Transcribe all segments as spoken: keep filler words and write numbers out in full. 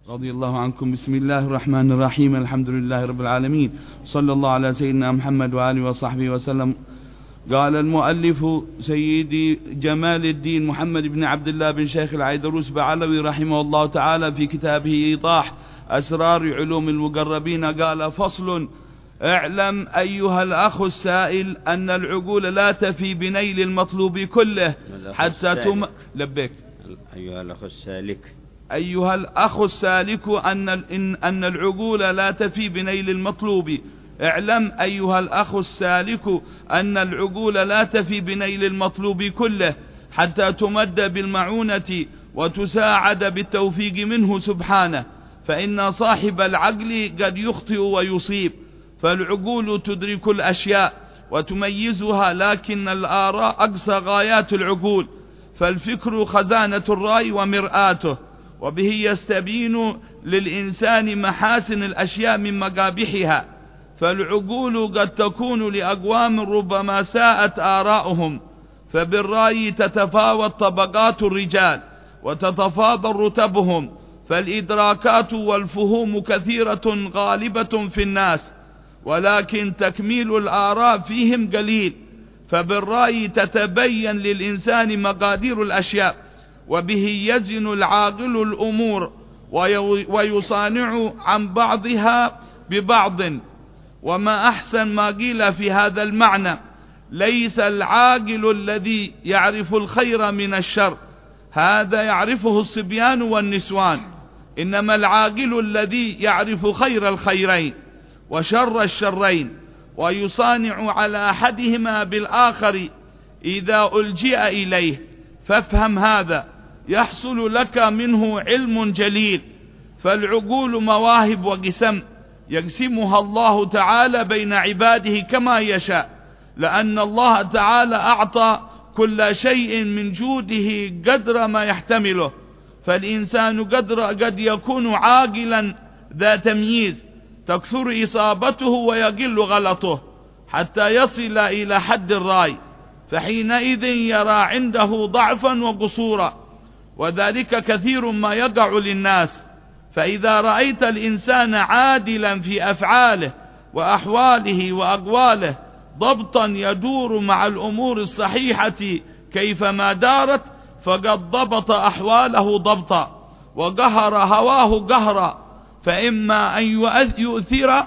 رضي الله عنكم. بسم الله الرحمن الرحيم. الحمد لله رب العالمين، صلى الله على سيدنا محمد وآله وصحبه وسلم. قال المؤلف سيدي جمال الدين محمد بن عبد الله بن شيخ العيدروس بعلوي رحمه الله تعالى في كتابه إيضاح أسرار علوم المقربين، قال: فصل: اعلم أيها الأخ السائل أن العقول لا تفي بنيل المطلوب كله حتى تم... لبيك. أيها الأخ السالك أيها الأخ السالك أن إن أن العقول لا تفي بنيل المطلوب. اعلم أيها الأخ السالك أن العقول لا تفي بنيل المطلوب كله حتى تمد بالمعونة وتساعد بالتوفيق منه سبحانه، فإن صاحب العقل قد يخطئ ويصيب، فالعقول تدرك الأشياء وتميزها، لكن الآراء أقصى غايات العقول، فالفكر خزانة الرأي ومرآته، وبه يستبين للإنسان محاسن الأشياء من مقابحها. فالعقول قد تكون لأقوام ربما ساءت آراؤهم، فبالرأي تتفاوت طبقات الرجال وتتفاضل رتبهم، فالإدراكات والفهوم كثيرة غالبة في الناس، ولكن تكميل الآراء فيهم قليل، فبالرأي تتبين للإنسان مقادير الأشياء، وبه يزن العاقل الأمور ويصانع عن بعضها ببعض. وما أحسن ما قيل في هذا المعنى: ليس العاقل الذي يعرف الخير من الشر، هذا يعرفه الصبيان والنسوان، إنما العاقل الذي يعرف خير الخيرين وشر الشرين، ويصانع على أحدهما بالآخر إذا ألجئ إليه. فافهم هذا يحصل لك منه علم جليل. فالعقول مواهب وقسم يقسمها الله تعالى بين عباده كما يشاء، لأن الله تعالى أعطى كل شيء من جوده قدر ما يحتمله، فالإنسان قدر قد يكون عاقلا ذا تمييز تكثر إصابته ويقل غلطه حتى يصل إلى حد الرأي، فحينئذ يرى عنده ضعفا وقصورا، وذلك كثير ما يقع للناس. فإذا رأيت الإنسان عادلا في أفعاله وأحواله وأقواله ضبطا يدور مع الأمور الصحيحة كيفما دارت، فقد ضبط أحواله ضبطا وقهر هواه قهرا، فإما أن يؤثر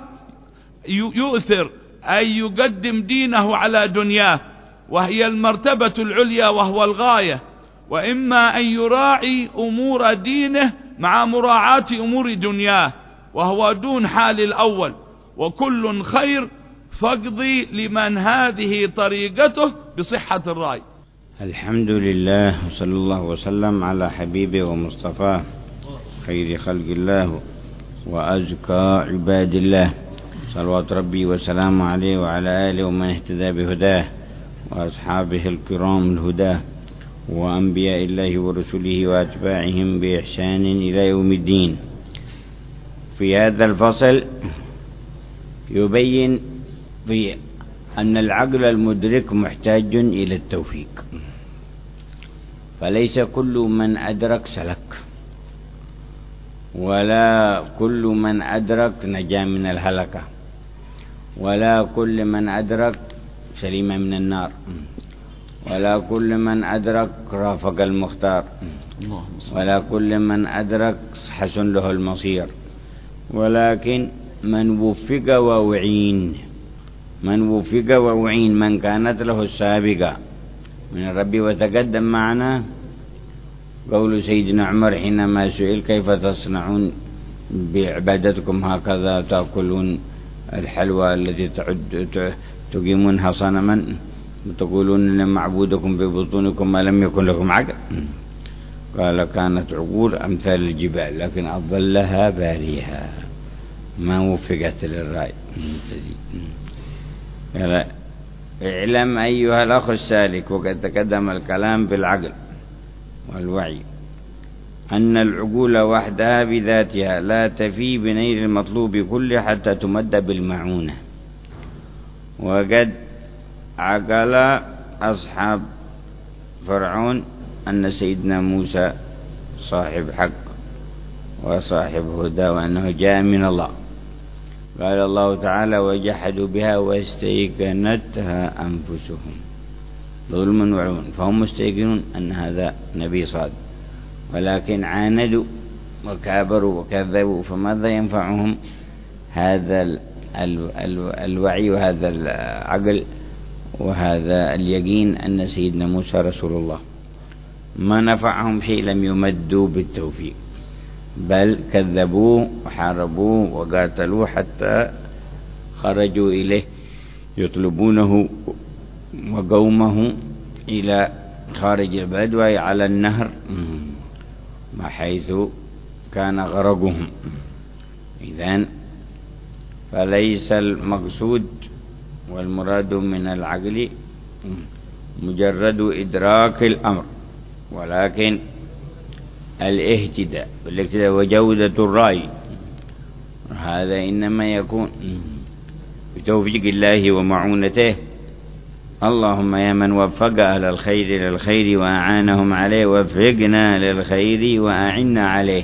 يؤثر أن يقدم دينه على دنياه وهي المرتبة العليا وهو الغاية، وإما أن يراعي أمور دينه مع مراعاة أمور دنياه وهو دون حال الأول، وكل خير، فاقضي لمن هذه طريقته بصحة الرأي. الحمد لله، وصلى الله وسلم على حبيبه ومصطفاه خير خلق الله وأزكى عباد الله، صلوات ربي وسلام عليه وعلى آله ومن اهتدى بهداه وأصحابه الكرام الهداه وأنبياء الله ورسله وأتباعهم بإحسان إلى يوم الدين. في هذا الفصل يبين في أن العقل المدرك محتاج إلى التوفيق، فليس كل من أدرك سلك، ولا كل من أدرك نجا من الهلكة، ولا كل من أدرك سليم من النار، ولا كل من أدرك رافق المختار، ولا كل من أدرك حسن له المصير، ولكن من وفق ووعين من وفق ووعين من كانت له السابقة من الرب. وتقدم معنا قول سيدنا عمر حينما سئل: كيف تصنعون بعبادتكم هكذا تأكلون الحلوى التي تعد تقيمونها صنما وتقولون لمعبودكم ببطونكم ما لم يكن لكم عقل؟ قال: كانت عقول أمثال الجبال لكن أضلها باريها، ما وفقت للرأي. قال: اعلم أيها الأخ السالك، وقد تقدم الكلام بالعقل والوعي، أن العقول وحدها بذاتها لا تفي بنيل المطلوب كله حتى تمد بالمعونة. وقد عقل أصحاب فرعون أن سيدنا موسى صاحب حق وصاحب هدى وأنه جاء من الله. قال الله تعالى وجحدوا بها واستيقنتها أنفسهم ظلما وعلوا، فهم مستيقنون أن هذا نبي صادق، ولكن عاندوا وكابروا وكذبوا، فماذا ينفعهم هذا ال ال ال الوعي وهذا العقل وهذا اليقين أن سيدنا موسى رسول الله؟ ما نفعهم شيء، لم يمدوا بالتوفيق، بل كذبوه وحاربوه وقاتلوه حتى خرجوا إليه يطلبونه وقومه إلى خارج البلد وهي على النهر حيث كان غرقهم. إذن فليس المقصود والمراد من العقل مجرد إدراك الأمر، ولكن الاهتداء والاهتداء وجودة الرأي، هذا إنما يكون بتوفيق الله ومعونته. اللهم يا من وفق أهل الخير للخير وأعانهم عليه، وفقنا للخير وأعنا عليه.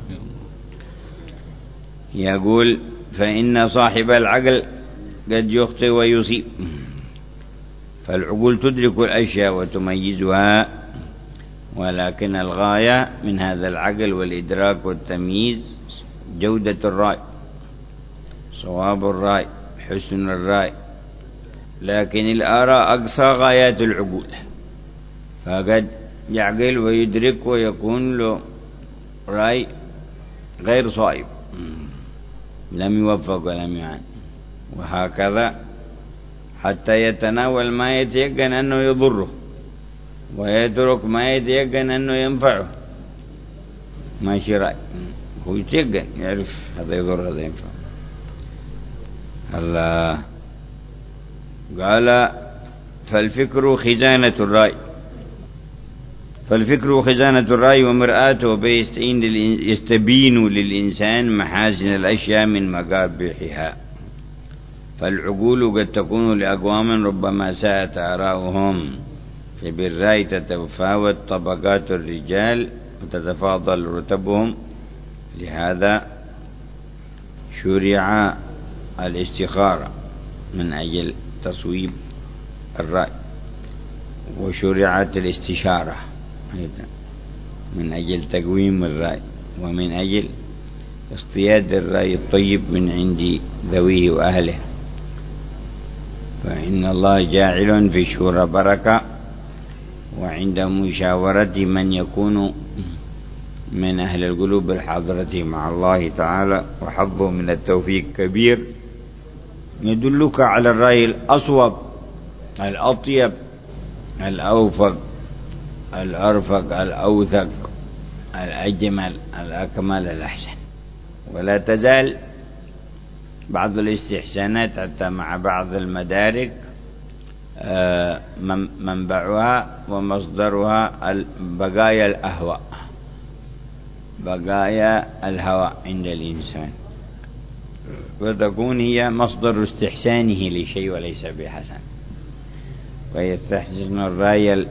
يقول فإن صاحب العقل قد يخطئ ويصيب، فالعقول تدرك الأشياء وتميزها، ولكن الغاية من هذا العقل والإدراك والتمييز جودة الرأي، صواب الرأي، حسن الرأي. لكن الآراء أقصى غايات العقول، فقد يعقل ويدرك ويكون له رأي غير صائب، لم يوفق ولم يعان، وهكذا حتى يتناول ما يتيقن أنه يضره ويترك ما يتيقن أنه ينفعه. ماشي رأي، هو يتيقن يعرف هذا يضر هذا ينفع. الله قال فالفكر خزانة الرأي، فالفكر خزانة الرأي ومرآته بيستبين يستبين للإنسان محاسن الأشياء من مقابحها. فالعقول قد تكون لأقوام ربما ساءت آراؤهم، فبالرأي تتفاوت طبقات الرجال وتتفاضل رتبهم. لهذا شرع الاستخارة من أجل تصويب الرأي، وشرعت الاستشارة من أجل تقويم الرأي، ومن أجل اصطياد الرأي الطيب من عند ذويه وأهله. فإن الله جاعل في الشورى بركة، وعند مشاورة من يكون من أهل القلوب الحاضرة مع الله تعالى وحظه من التوفيق كبير، يدلك على الرأي الأصوب الأطيب الأوفق الأرفق الأوثق الأجمل الأكمل الأحسن. ولا تزال بعض الاستحسانات حتى مع بعض المدارك منبعها ومصدرها بقايا الأهواء، بقايا الهوى عند الإنسان، وتكون هي مصدر استحسانه لشيء وليس بحسن، ويستحسن الرأي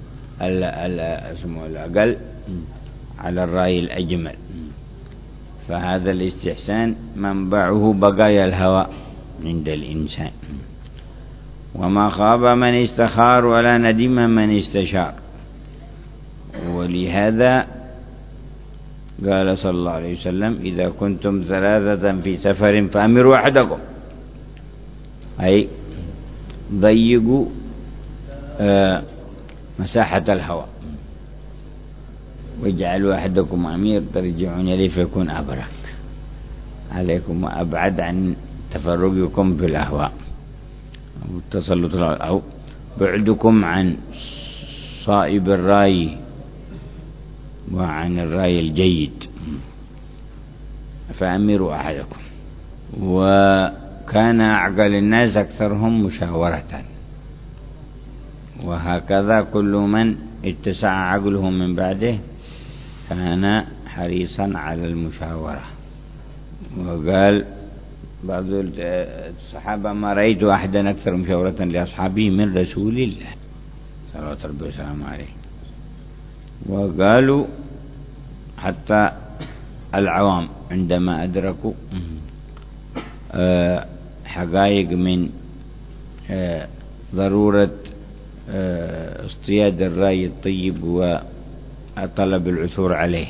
الأقل على الرأي الأجمل. فهذا الاستحسان منبعه بقايا الهوى عند الإنسان. وما خاب من استخار ولا ندم من استشار. ولهذا قال صلى الله عليه وسلم إذا كنتم ثلاثة في سفر فأمروا أحدكم، أي ضيقوا آه مساحة الهواء، واجعلوا أحدكم أمير ترجعون إليه فيكون أبرك عليكم وأبعد عن تفرقكم بالأهواء أو التسلط أو بعدكم عن صائب الرأي وعن الرأي الجيد. فأمروا أحدكم. وكان أعقل الناس أكثرهم مشاورة، وهكذا كل من اتسع عقله من بعده كان حريصا على المشاورة. وقال بعض الصحابة ما رأيت أحدا أكثر مشاورة لأصحابه من رسول الله صلوات ربي وسلامه عليه. وقالوا حتى العوام عندما أدركوا حقائق من ضرورة اصطياد الرأي الطيب وطلب العثور عليه.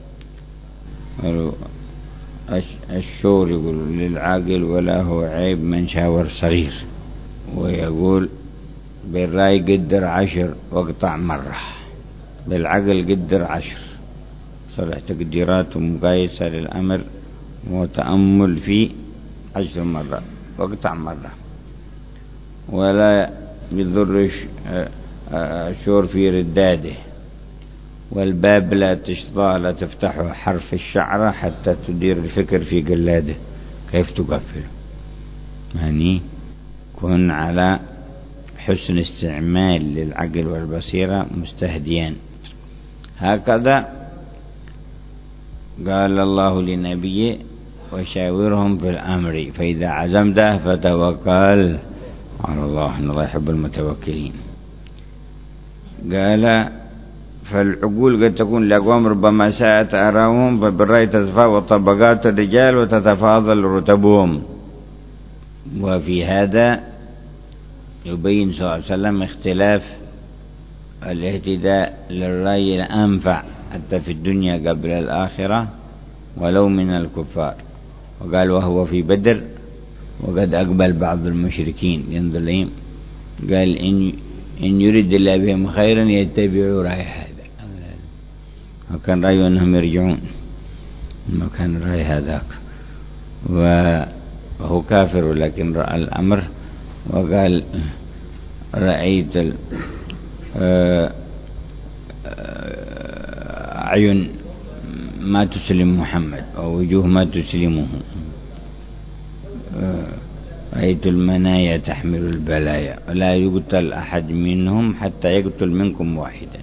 الشور يقول للعاقل ولا هو عيب من شاور صغير، ويقول بالرأي قدر عشر واقطع مرة، بالعقل قدر عشر. صلح تقديرات ومقايسة للأمر وتأمل فيه عشر مرات واقطع مرة. ولا يضر الشور في رداده، والباب لا تشطى لا تفتحه حرف الشعرة حتى تدير الفكر في قلاده كيف تقفله. يعني كن على حسن استعمال للعقل والبصيرة مستهديان. هكذا قال الله لنبيه وشاورهم في الأمر فإذا عزمت فتوكل على الله إن الله يحب المتوكلين. قال فالعقول قد تكون لأقوام ربما ساءت آراءهم، فبالرأي تتفاوت طبقات الرجال وتتفاضل رتبهم. وفي هذا يبين صلى الله عليه وسلم اختلاف الاهتداء للرأي الأنفع حتى في الدنيا قبل الآخرة ولو من الكفار. وقال وهو في بدر وقد أقبل بعض المشركين ينظر لهم قال إن, إن يريد الله بهم خيرا يتبعوا رأي هذا، وكان رأيه أنهم يرجعون، ما كان رأي هذاك وهو كافر لكن رأى الأمر وقال رأيت أعين ما تسلم محمد أو وجوه ما تسلمه، رأيت المنايا تحمل البلايا ولا يقتل أحد منهم حتى يقتل منكم واحدا،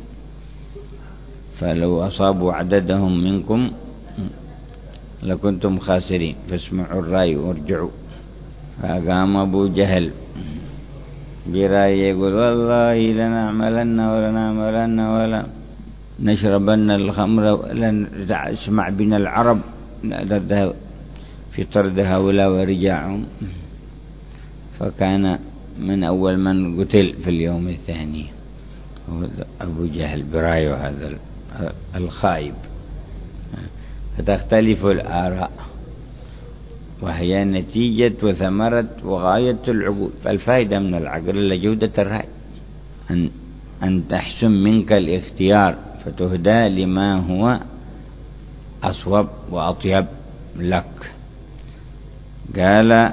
فلو أصابوا عددهم منكم لكنتم خاسرين فاسمعوا الرأي وارجعوا. فقام أبو جهل برأي يقول والله لنعملن ولنعملن ولا نشربن الخمر ولن تسمع بنا العرب في طرد هؤلاء ورجاعهم. فكان من أول من قتل في اليوم الثاني أبو جهل برأيه هذا الخايب. فتختلف الآراء وهي نتيجة وثمرة وغاية العقول. فالفائدة من العقل لجودة الرأي، أن, أن تحسن منك الاختيار فتهدى لما هو أصوب وأطيب لك. قال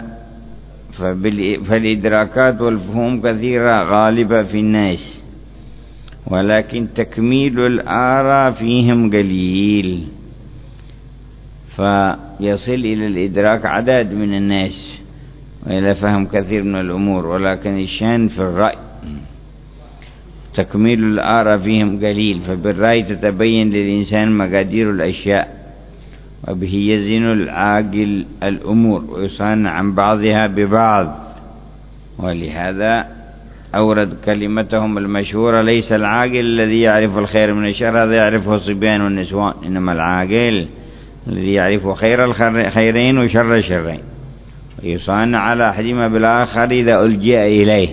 فالإدراكات والفهوم كثيرة غالبة في الناس ولكن تكميل الآراء فيهم قليل، فيصل إلى الإدراك عدد من الناس وإلى فهم كثير من الأمور، ولكن الشان في الرأي تكميل الآراء فيهم قليل. فبالرأي تتبين للإنسان مقادير الأشياء وبه يزن العاقل الأمور ويصان عن بعضها ببعض. ولهذا أورد كلمتهم المشهورة ليس العاقل الذي يعرف الخير من الشر، هذا يعرفه الصبيان والنسوان، إنما العاقل الذي يعرف خير الخيرين وشر الشرين ويصان على أحدهما بالآخر إذا ألجئ إليه.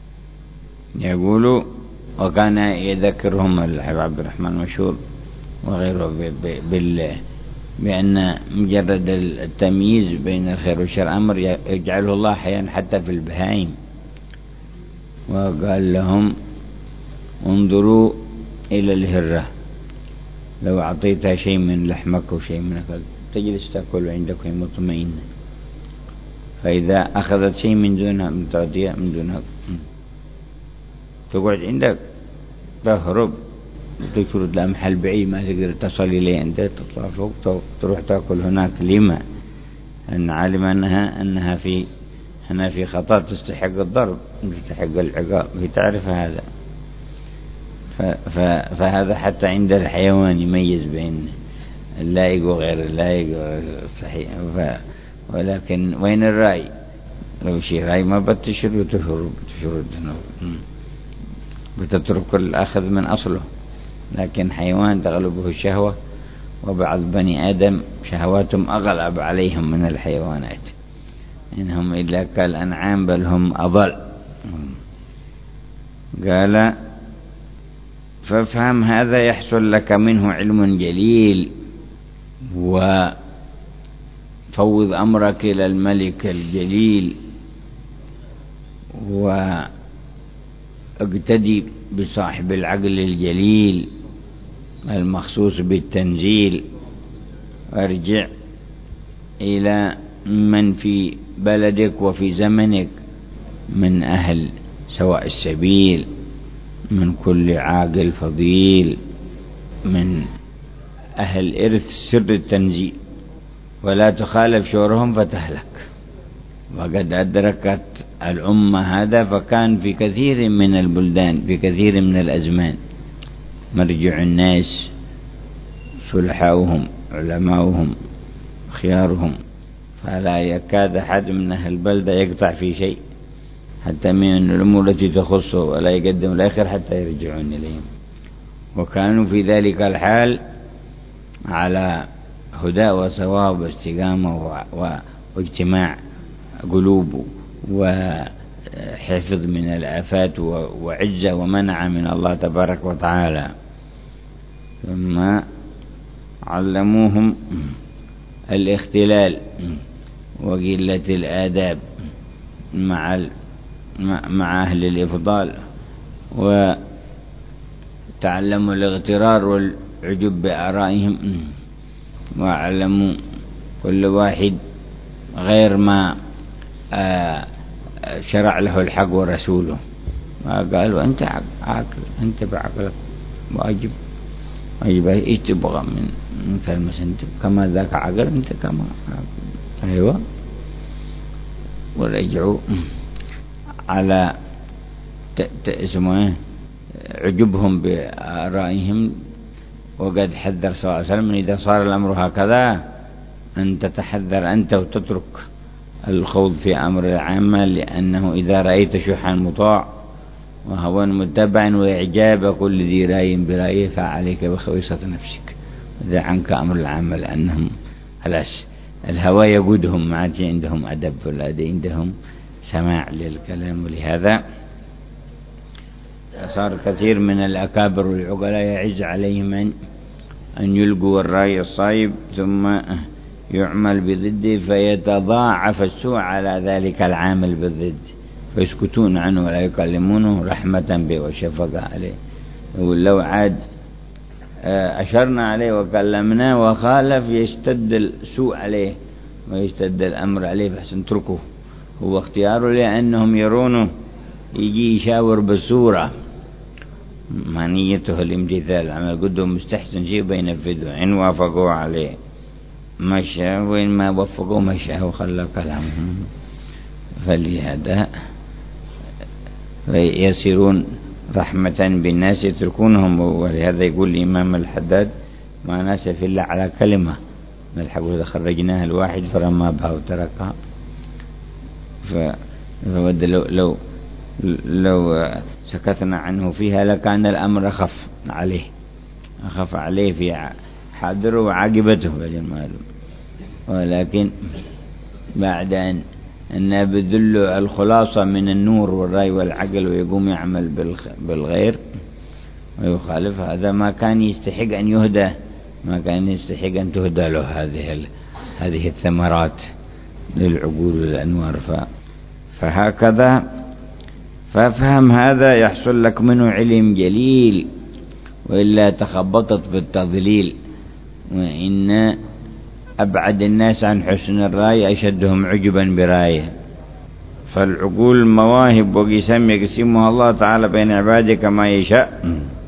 يقول وكان يذكرهم الحبيب عبد الرحمن مشهور وغيره بال بأن مجرد التمييز بين الخير والشر أمر يجعله الله أحيانا حتى في البهائم. وقال لهم انظروا إلى الهرة لو أعطيتها شيء من لحمك وشيء من أكل تجلس تأكل عندك وهي مطمئنة، فإذا أخذت شيء من دونها من تعطيها من دونها تقعد عندك تهرب تشرد لها محل بعيد ما تقدر تصل إليه، أنت تطلع فوق تروح تأكل هناك. لما؟ أن علم أنها أنها في هنا في خطأ تستحق الضرب تستحق العقاب، هي تعرف هذا. فهذا حتى عند الحيوان يميز بين اللائق وغير اللائق الصحيح. ولكن وين الرأي؟ لو شيء رأي ما بتشرد وتهرب تشرد بتترك الأخذ من أصله، لكن حيوان تغلبه الشهوة وبعض بني آدم شهواتهم أغلب عليهم من الحيوانات، إنهم إلا كالأنعام بل هم أضل. قال فافهم هذا يحصل لك منه علم جليل، وفوض أمرك إلى الملك الجليل، واقتدي بصاحب العقل الجليل المخصوص بالتنزيل، وارجع إلى من في بلدك وفي زمنك من أهل سواء السبيل، من كل عاقل فضيل، من أهل إرث سر التنزيل، ولا تخالف شورهم فتهلك. وقد أدركت الأمة هذا، فكان في كثير من البلدان في كثير من الأزمان مرجع الناس صلحاؤهم علماؤهم خيارهم، فلا يكاد أحد من أهل البلدة يقطع في شيء حتى من الأمور التي تخصه، ولا يقدم الآخر حتى يرجعون إليهم. وكانوا في ذلك الحال على هدى وصواب واستقامة واجتماع قلوب وحفظ من الآفات وعزة ومنع من الله تبارك وتعالى. ثم علموهم الاختلال وقلة الآداب مع مع أهل الإفضال، وتعلموا الاغترار والعجب بآرائهم، وعلموا كل واحد غير ما شرع له الحق ورسوله. قالوا أنت عاقل، أنت بعقلك واجب واجب إيش تبغى من من كلمة أنت كما ذاك عقل أنت كما عقل. أيوة. ورجعوا على اسمه عجبهم بآرائهم. وقد حذر صلى الله عليه وسلم إذا صار الأمر هكذا أن تتحذر أنت وتترك الخوض في أمر العامة، لأنه إذا رأيت شحا مطاع وهوى متبع وإعجاب كل ذي رأي برأيه فعليك بخويصة نفسك، ودع عنك أمر العامة، لأنهم خلاص الهوى يقودهم، ما عاد عندهم أدب ولا عندهم سماع للكلام. ولهذا صار كثير من الأكابر والعقلاء يعز عليهم أن يلقوا الرأي الصائب ثم يعمل بضده، فيتضاعف السوء على ذلك العامل بالضد، فيسكتون عنه ولا يكلمونه رحمة به وشفقة عليه. ولو عاد أشرنا عليه وكلمناه وخالف يشتد السوء عليه ويشتد الأمر عليه، فحسن تركه هو اختياره، لأنهم يرونه يجي يشاور بالصورة، ما نيته الامتثال، عمل قدهم مستحسن شيء بينفذه، إن وافقوا عليه مشى، وإن ما وفقوا مشى وخلى كلامهم. فلهذا يسيرون رحمة بالناس يتركونهم. ولهذا يقول الإمام الحداد ما ناسف إلا على كلمة من الحق إذا خرجناها الواحد فرما بها وتركها. فود لو, لو لو سكتنا عنه فيها لكان الأمر أخف عليه أخف عليه في حاضره وعاقبته بالمعلوم. ولكن بعد أن أن بذل الخلاصة من النور والرأي والعقل ويقوم يعمل بالغير ويخالف، هذا ما كان يستحق أن يهدى، ما كان يستحق أن تهدى له هذه هذه الثمرات للعقول والأنوار. فهكذا فافهم هذا يحصل لك منه علم جليل، وإلا تخبطت في التضليل. وإن أبعد الناس عن حسن الرأي أشدهم عجبا برأيه. فالعقول مواهب وقسم يقسمها الله تعالى بين عباده كما يشاء،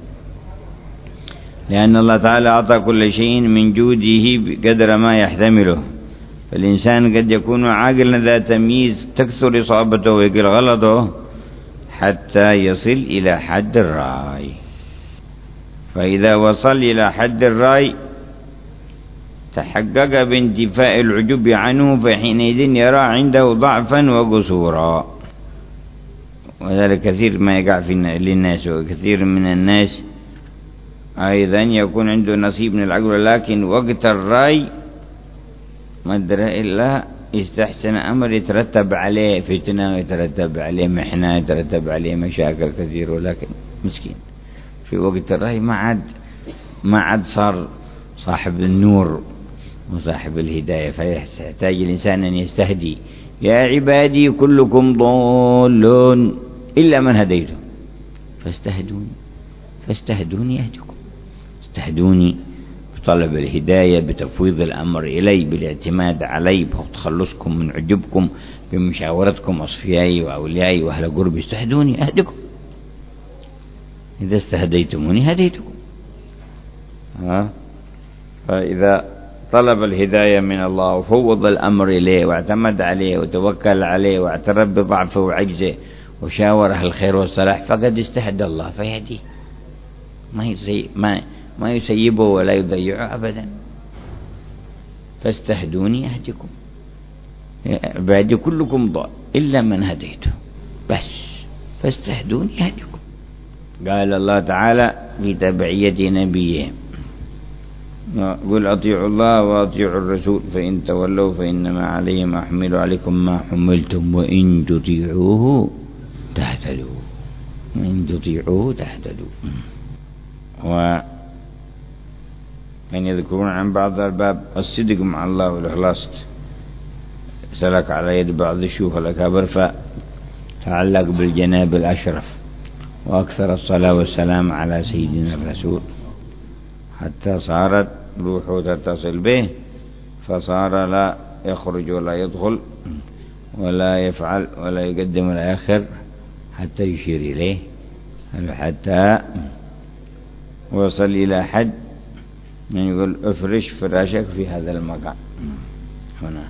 لأن الله تعالى أعطى كل شيء من جوده بقدر ما يحتمله. فالإنسان قد يكون عاقلا ذا تمييز تكثر إصابته ويقل غلطه حتى يصل إلى حد الرأي. فإذا وصل إلى حد الرأي تحقق بانتفاء العجب عنه، فحينئذ يرى عنده ضعفا وقصورا. وذلك كثير ما يقع في للناس، وكثير من الناس أيضا يكون عنده نصيب من العقل، لكن وقت الرأي ما أدرى إلا يستحسن أمر يترتب عليه فتنة ويترتب عليه محنة يترتب عليه مشاكل كثيرة، ولكن مسكين في وقت الرأي ما عاد ما عاد صار صاحب النور وصاحب الهداية، فيحتاج الإنسان أن يستهدي. يا عبادي كلكم ضالون إلا من هديته فاستهدوني فاستهدوني أهدكم. استهدوني بطلب الهداية، بتفويض الأمر إلي، بالاعتماد علي، بتخلصكم من عجبكم، بمشاورتكم أصفيائي وأوليائي وأهل قربي. استهدوني أهدكم، إذا استهديتموني هديتكم. ها؟ فإذا طلب الهداية من الله وفوض الأمر إليه واعتمد عليه وتوكل عليه واعترف بضعفه وعجزه وشاور أهل الخير والصلاح فقد استهدى الله فيهديه، ما يسي ما ما يسيبه ولا يضيعه أبدا. فاستهدوني أهدكم. عبادي كلكم ضال إلا من هديته بس، فاستهدوني أهدكم. قال الله تعالى في تبعية نبيه: قل أطيعوا الله وأطيعوا الرسول فإن تولوا فإنما عليه ما حمل عليكم ما حملتم وإن تطيعوه تهتدوا وإن تطيعوه تهتدوا. ومن يذكرون عن بعض الباب الصدق مع الله والإخلاص سلك على يد بعض الشيوخ الأكابر فتعلق بالجناب الأشرف وأكثر الصلاة والسلام على سيدنا الرسول حتى صارت روحه تتصل به، فصار لا يخرج ولا يدخل ولا يفعل ولا يقدم ولا يأخر حتى يشير إليه، حتى وصل إلى حد من يقول افرش فراشك في هذا المكان هنا.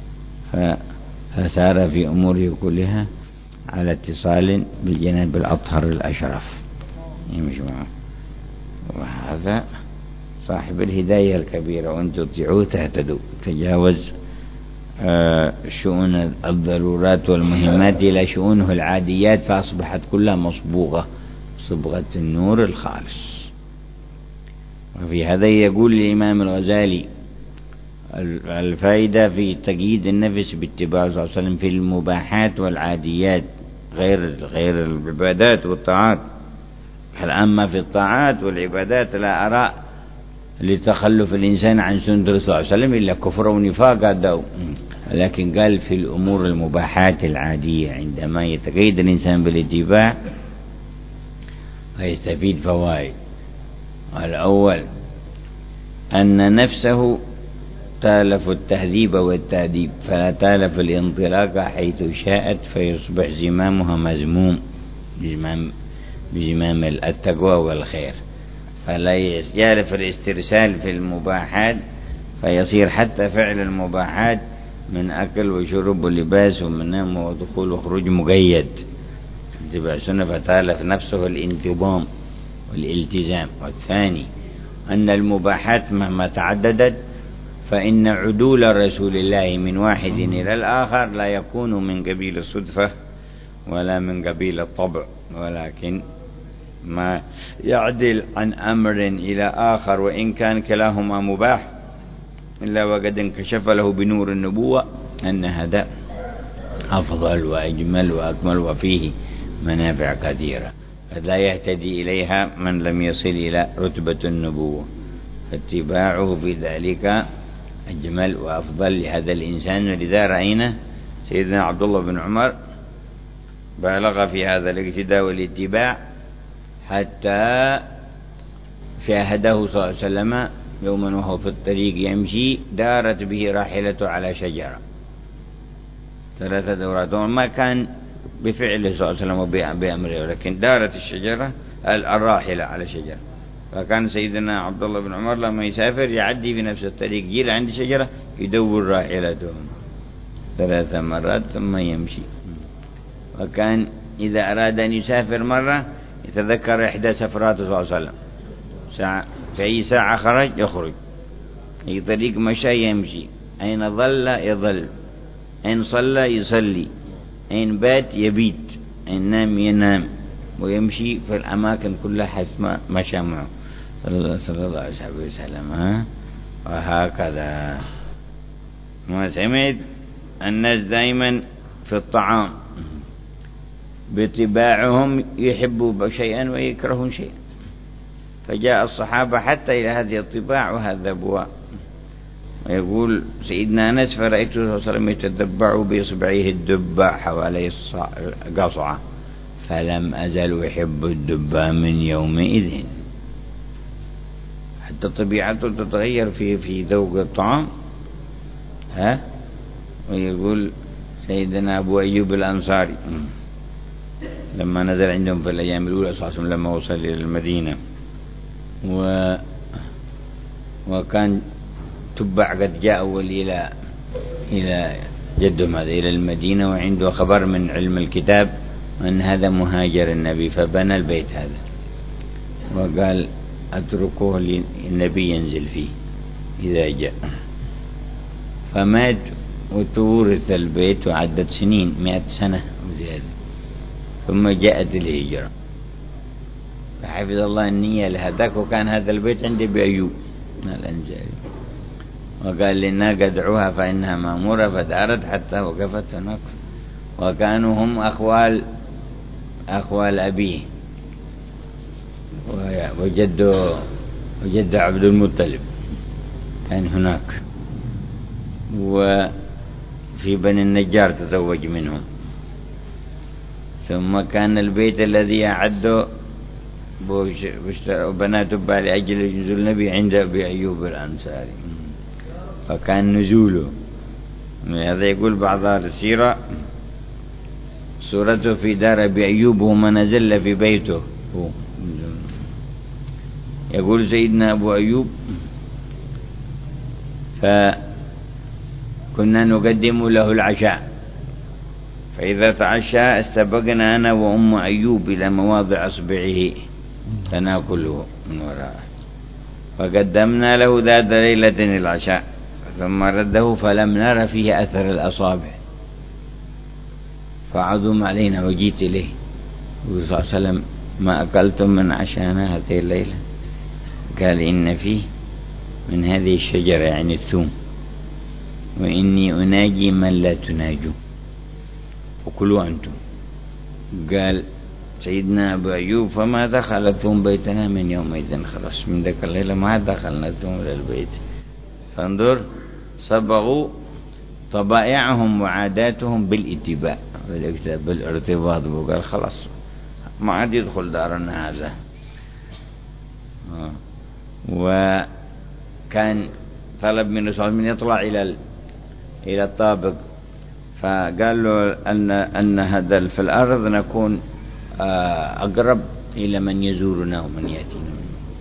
فسار في أموره كلها على اتصال بالجناب الأطهر الأشرف يمشي معه. وهذا صاحب الهداية الكبيرة، وأن تطيعوه تهتدوا. تجاوز آه شؤون الضرورات والمهمات إلى شؤونه العاديات، فأصبحت كلها مصبوغة صبغة النور الخالص. وفي هذا يقول الإمام الغزالي: الفائدة في تقييد النفس باتباع صلى الله عليه وسلم في المباحات والعاديات غير غير العبادات والطاعات. الأما في الطاعات والعبادات لا أرى لتخلف الإنسان عن سنة الرسول صلى الله عليه وسلم إلا كفر ونفاق أداو. لكن قال في الأمور المباحات العادية عندما يتقيد الإنسان بالاتباع فيستفيد فوائد. الأول أن نفسه تالف التهذيب والتأديب، فلا تالف الانطلاق حيث شاءت فيصبح زمامها مزموم بزمام, بزمام التقوى والخير، فلا يالف الاسترسال في المباحات فيصير حتى فعل المباحات من أكل وشرب ولباس ومن نوم ودخول وخروج مقيد اتباع سنة، فتالف نفسه الانتظام والالتزام. والثاني أن المباحات مهما تعددت فإن عدول رسول الله من واحد إلى الآخر لا يكون من قبيل الصدفة ولا من قبيل الطبع، ولكن ما يعدل عن أمر إلى آخر وإن كان كلاهما مباح إلا وقد انكشف له بنور النبوة أن هذا أفضل وأجمل وأكمل وفيه منافع كثيرة، لا يهتدي إليها من لم يصل إلى رتبة النبوة، فاتباعه في ذلك أجمل وأفضل لهذا الإنسان. ولذا رأينا سيدنا عبد الله بن عمر بالغ في هذا الاقتداء والاتباع حتى شاهده صلى الله عليه وسلم يوما وهو في الطريق يمشي دارت به راحلته على شجرة ثلاثة دورات، ما كان بفعله صلى الله عليه وسلم وبأمره، ولكن دارت الشجرة الراحلة على شجرة. فكان سيدنا عبد الله بن عمر لما يسافر يعدي في نفس الطريق يجي عند شجرة يدور راحلته ثلاث مرات ثم يمشي. وكان إذا أراد أن يسافر مرة يتذكر إحدى سفراته صلى الله عليه وسلم، ساعة في أي ساعة خرج يخرج، أي طريق مشى يمشي، أين ظل يظل، أين صلى يصلي، أين بات يبيت، أين نام ينام، ويمشي في الأماكن كلها حيث ما مشى معه. صلى الله عليه وسلم. ها وهكذا ما سمعت الناس دائما في الطعام بطباعهم يحبوا شيئا ويكرهون شيئا، فجاء الصحابة حتى إلى هذه الطباع وهذبوها. ويقول سيدنا أنس فرأيته صلى الله عليه وسلم يتدبع بإصبعيه الدباء حوالي القصعة، فلم أزل أحب الدباء من يومئذ. حتى طبيعته تتغير في في ذوق الطعام. ها ويقول سيدنا أبو أيوب الأنصاري لما نزل عندهم في الأيام الأولى صلى الله عليه وسلم لما وصل إلى المدينة و وكان تبع قد جاءوا إلى إلى جدهم هذا إلى المدينة، وعنده خبر من علم الكتاب أن هذا مهاجر النبي، فبنى البيت هذا وقال أتركوه للنبي ينزل فيه إذا جاء. فمات وتورث البيت وعدت سنين مئة سنة وزيادة، ثم جاءت الهجرة فحفظ الله النية لهذاك. وكان هذا البيت عند أبي أيوب الأنصاري، وقال للناقة ادعوها فإنها مأمورة، فدارت حتى وقفت هناك. وكانوا هم أخوال أخوال أبيه وجد وجد عبد المطلب كان هناك، وفي بني النجار تزوج منهم. ثم كان البيت الذي أعده وبنات تبع لأجل نزول النبي عند أبي أيوب الأنصاري، فكان نزوله من هذا. يقول بعض السيرة سورته في دار أبي أيوب وما نزل في بيته هو. يقول سيدنا أبو أيوب فكنا نقدم له العشاء، فإذا تعشى استبقنا أنا وأم أيوب إلى مواضع أصبعه فنأكله من وراءه، فقدمنا له ذات ليلة العشاء ثم رده فلم نر فيه أثر الأصابع، فعظم علينا وجيت إليه صلى الله عليه وسلم ما أكلتم من عشانا هذه الليلة؟ قال إن فيه من هذه الشجرة يعني الثوم، وإني أناجي من لا تناجوا وكلوا أنتم. قال سيدنا أبو أيوب فما دخل الثوم بيتنا من يومئذ، خلاص من ذاك الليلة ما دخلنا الثوم إلى البيت. فانظر صبغوا طبائعهم وعاداتهم بالاتباع بالارتباط، وقال خلاص ما عاد يدخل دارنا هذا. وكان طلب من رسول من يطلع إلى إلى الطابق، فقال له أن أن هذا في الأرض نكون أقرب إلى من يزورنا ومن يأتينا.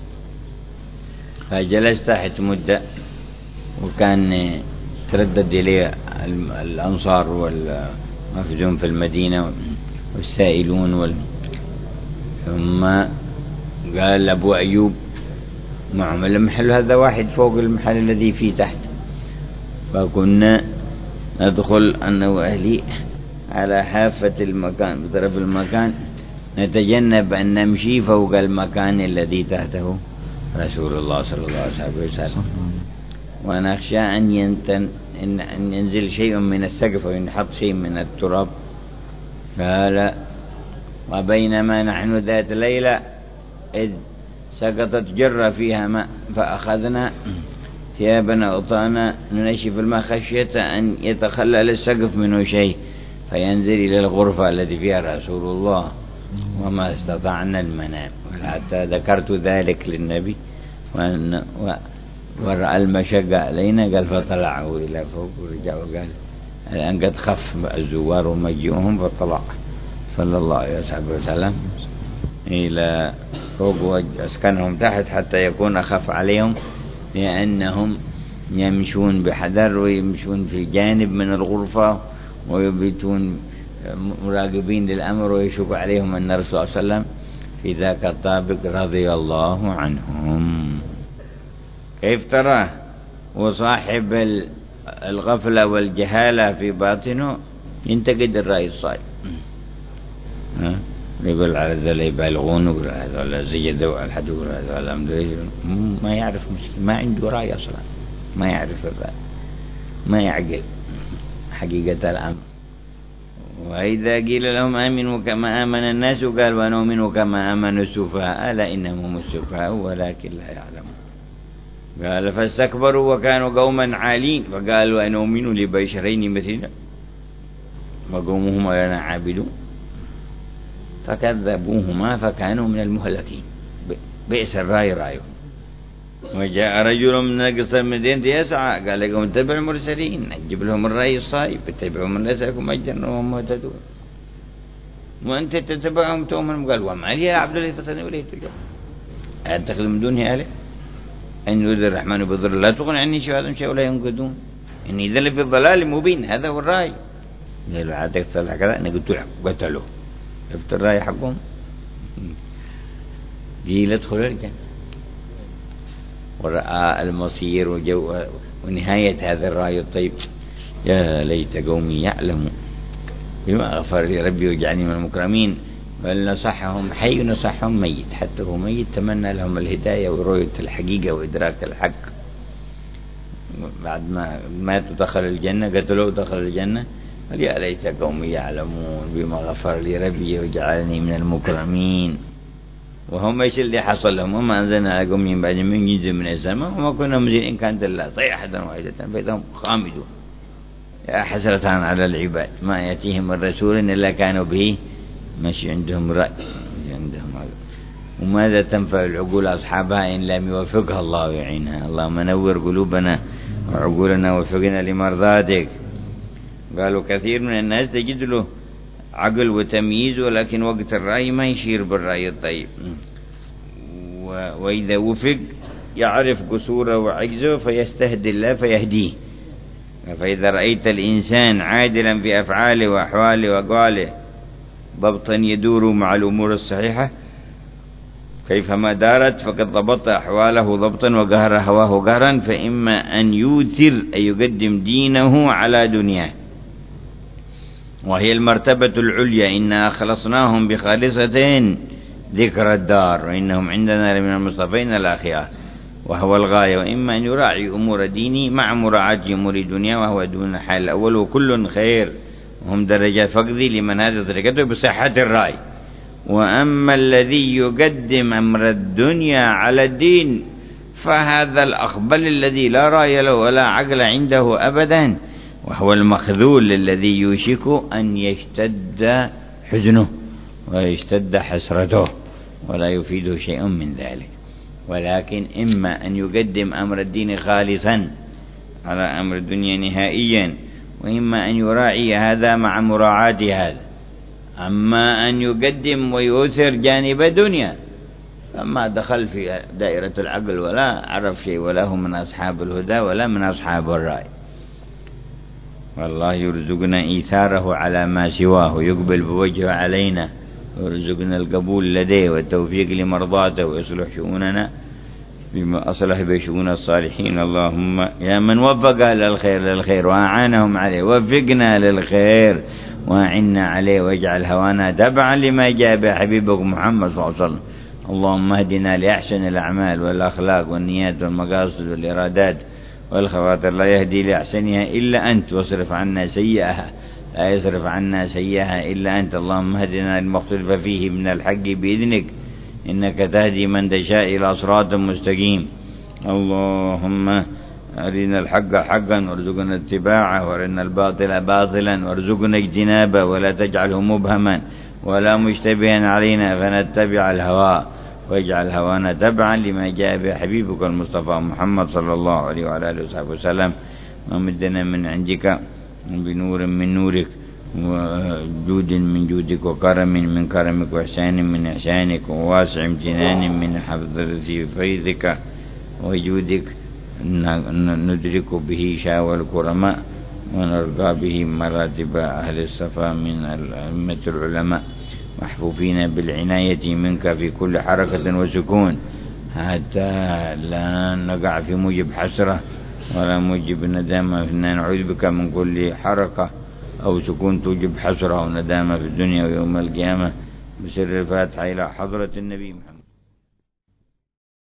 فجلس تحت مدة، وكان تردد إليه الأنصار والمفجون في المدينة والسائلون وال... ثم قال أبو أيوب معهم المحل هذا واحد فوق المحل الذي فيه تحت، فكنا ندخل أنا وأهلي على حافة المكان بطرف المكان، نتجنب أن نمشي فوق المكان الذي تحته رسول الله صلى الله عليه وسلم، ونخشى أن, ينتن أن ينزل شيء من السقف وينحط شيء من التراب. قال وبينما نحن ذات ليلة إذ سقطت جرة فيها ماء، فأخذنا ثيابنا وطانا ننشف الماء خشية أن يتخلل السقف منه شيء فينزل إلى الغرفة التي فيها رسول الله، وما استطعنا المنام. حتى ذكرت ذلك للنبي وأن ورأى المشقة علينا، قال فطلعوا إلى فوق ورجع وقال الآن قد خف الزوار ومجيئهم، فطلع صلى الله عليه وسلم إلى فوق وأسكنهم تحت حتى يكون أخف عليهم، لأنهم يمشون بحذر ويمشون في جانب من الغرفة ويبيتون مراقبين للأمر، ويشك عليهم أن الرسول صلى الله عليه وسلم في ذاك الطابق رضي الله عنهم. كيف ترى؟ وصاحب الغفلة والجهالة في باطنه ينتقد الرأي الصائب، يقول على ذا يبالغون، يقول هذا زيدوا على الحد، يقول هذا الحمد لله. ما يعرف مشكلة، ما عنده رأي أصلا، ما يعرف الرأي، ما يعقل حقيقة الأمر. وإذا قيل لهم آمنوا كما آمن الناس قال ونؤمن كما آمن السفهاء ألا إنهم هم السفهاء ولكن لا يعلمون. قال فاستكبروا وكانوا قوما عالين فقالوا أنؤمن لبشرين مثلنا وقومهما لنا عابدون فكذبوهما فكانوا من المهلكين. بئس الرأي رأيهم. وجاء رجل من أقصى المدينة يسعى قال لكم اتبعوا المرسلين أجيب لهم الرأي الصائب اتبعوا من ليس لكم أجر وهم مهتدون وأنت تتبعهم تؤمن. قال وما لي يا عبد الله فتني وليه تلقى أتخذ من دونه آلهة أن يريد الرحمن بضر لا تغني عني شفاعتهم شيئا ولا ينقذون إني إذا لفي الضلال مبين. هذا هو الرأي. قالوا عادك تصلح كذا أنا قلت له قتلوه شفت الرأي حقهم. قيل ادخلوا الجنة ورأى المصير وجو ونهاية هذا الرأي الطيب. يا ليت قومي يعلموا بما غفر لي ربي وجعلني من المكرمين. بل نصحهم حي نصحهم ميت حتى هو ميت تمنى لهم الهداية ورؤية الحقيقة وإدراك الحق. بعد ما ماتوا دخل الجنة قتلوه دخل الجنة. قال يا ليت قومي يعلمون بما غفر لي ربي وجعلني من المكرمين. وهم ايش اللي حصل لهم؟ وما انزلنا على قوم من بعد من جند من السماء وما كنا منزلين ان كانت الا صيحة واحدة فاذا هم خامدون. يا حسرة على العباد ما ياتيهم من رسول الا كانوا به ماشي عندهم رأي عندهم رأي. وماذا تنفع العقول اصحابها ان لم يوفقها الله ويعينها. اللهم نور قلوبنا وعقولنا ووفقنا لمرضاتك. قالوا كثير من الناس تجد له عقل وتمييز ولكن وقت الرأي ما يشير بالرأي الطيب. وإذا وفق يعرف قصوره وعجزه فيستهدي الله فيهديه. فإذا رأيت الإنسان عادلا في أفعاله وأحواله وأقواله ضبطا يدور مع الأمور الصحيحة كيفما دارت فقد ضبط أحواله ضبطا وقهر هواه قهرا. فإما أن يوثر أن يقدم دينه على دنياه وهي المرتبة العليا إنا أخلصناهم بخالصة ذكر الدار وإنهم عندنا لمن المصطفين الأخيار وهو الغاية. وإما أن يراعي أمور ديني مع مراعاة أمور الدنيا وهو دون حال الأول وكل خير وهم درجات فقذي لمن هذه طريقته بصحة الرأي. وأما الذي يقدم أمر الدنيا على الدين فهذا الأخبل الذي لا رأي له ولا عقل عنده أبدا وهو المخذول الذي يوشك أن يشتد حزنه ويشتد حسرته ولا يفيده شيء من ذلك. ولكن إما أن يقدم أمر الدين خالصا على أمر الدنيا نهائيا وإما أن يراعي هذا مع مراعاة هذا. أما أن يقدم ويؤثر جانب الدنيا فما دخل في دائرة العقل ولا عرف شيء ولا هم من أصحاب الهدى ولا من أصحاب الرأي. والله يرزقنا إيثاره على ما سواه يقبل بوجهه علينا ويرزقنا القبول لديه والتوفيق لمرضاته ويصلح شؤوننا بما أصلح بشؤون الصالحين. اللهم يا من وفق أهل الخير للخير وأعانهم عليه وفقنا للخير وأعنا عليه واجعل هوانا تبعا لما جاء به حبيبك محمد صلى الله عليه وسلم. اللهم اهدنا لأحسن الأعمال والأخلاق والنيات والمقاصد والإرادات والخواطر لا يهدي لأحسنها إلا أنت واصرف عنا سيئها لا يصرف عنا سيئها إلا أنت. اللهم اهدنا لما اختلف فيه من الحق بإذنك إنك تهدي من تشاء إلى صراط مستقيم. اللهم أرنا الحق حقا وارزقنا اتباعه وارنا الباطل باطلا وارزقنا اجتنابه ولا تجعله مبهما ولا مشتبها علينا فنتبع الهوى واجعل هوانا تبعا لما جاء به حبيبك المصطفى محمد صلى الله عليه وعلى آله وصحبه وسلم. ومدنا من عندك بنور من نورك وجود من جودك وكرم من كرمك وإحسان من إحسانك وواسع امتنان من حفظ فيضك وجودك ندرك به شاوى الكرماء ونرقى به مراتب أهل الصفا من أئمة العلماء محفوفين بالعناية منك في كل حركة وسكون حتى لا نقع في موجب حسرة ولا موجب ندامة. نعوذ بك من كل حركة أو سكون توجب حسرة وندامة في الدنيا ويوم القيامة بسر الفاتحة إلى حضرة النبي محمد.